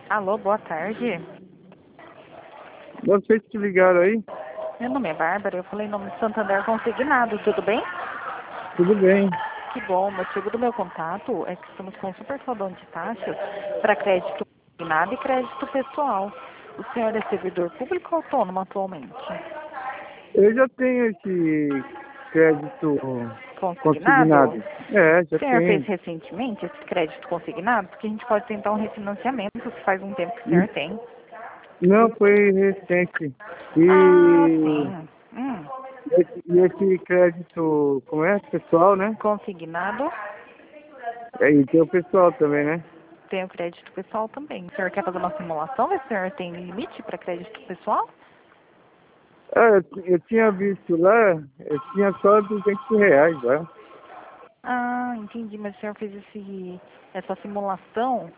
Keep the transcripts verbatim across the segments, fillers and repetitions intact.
Alô, boa tarde. Vocês que ligaram aí? Meu nome é Bárbara, eu falei em nome de Santander Consignado, tudo bem? Tudo bem. Que bom, o motivo do meu contato é que estamos com um super saldão de taxas para crédito consignado e crédito pessoal. O senhor é servidor público ou autônomo atualmente? Eu já tenho esse crédito Consignado? consignado. É, já O senhor fez tenho. recentemente esse crédito consignado? Porque a gente pode tentar um refinanciamento, que faz um tempo que o senhor N- tem. Não, foi recente. Ah, E sim. Hum. esse, e esse crédito, como é? Pessoal, né? Consignado. É, e tem o pessoal também, né? Tem o crédito pessoal também. O senhor quer fazer uma simulação? O senhor tem limite para crédito pessoal? Ah, eu, eu tinha visto lá, eu tinha só duzentos reais lá. Ah, entendi. Mas o senhor fez esse, essa simulação,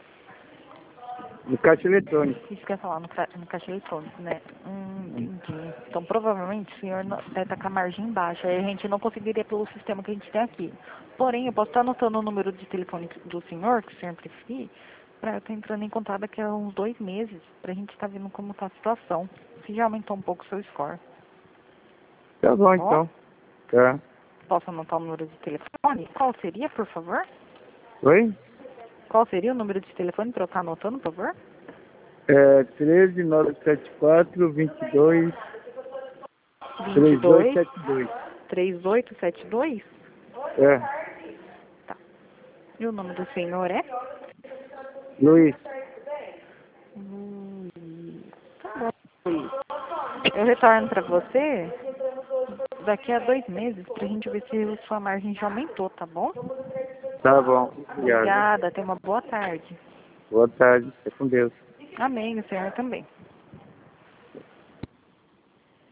No caixa eletrônico. isso que eu ia falar, no, ca- no caixa eletrônico, né? Hum, entendi. Então, provavelmente, o senhor não- deve estar com a margem baixa. Aí a gente não conseguiria pelo sistema que a gente tem aqui. Porém, eu posso estar anotando o número de telefone do senhor, que o senhor preferir, para eu estar entrando em contato daqui a uns dois meses, para a gente estar vendo como está a situação. Se já aumentou um pouco o seu score. Tá Tá bom, bom? então. Tá. Posso anotar o número de telefone? Qual seria, por favor? Oi? Qual seria o número de telefone para eu estar anotando, por favor? É treze, nove sete quatro, vinte e dois, três dois vinte e dois, sete dois. trinta e oito setenta e dois? É, Tá. E o nome do senhor é? Luiz. Luiz. Tá bom, Luiz. Eu retorno para você daqui a dois meses para a gente ver se a sua margem já aumentou, tá bom? Tá bom, obrigado. Obrigada, tenha uma boa tarde. Boa tarde, fica com Deus. Amém, o senhor também.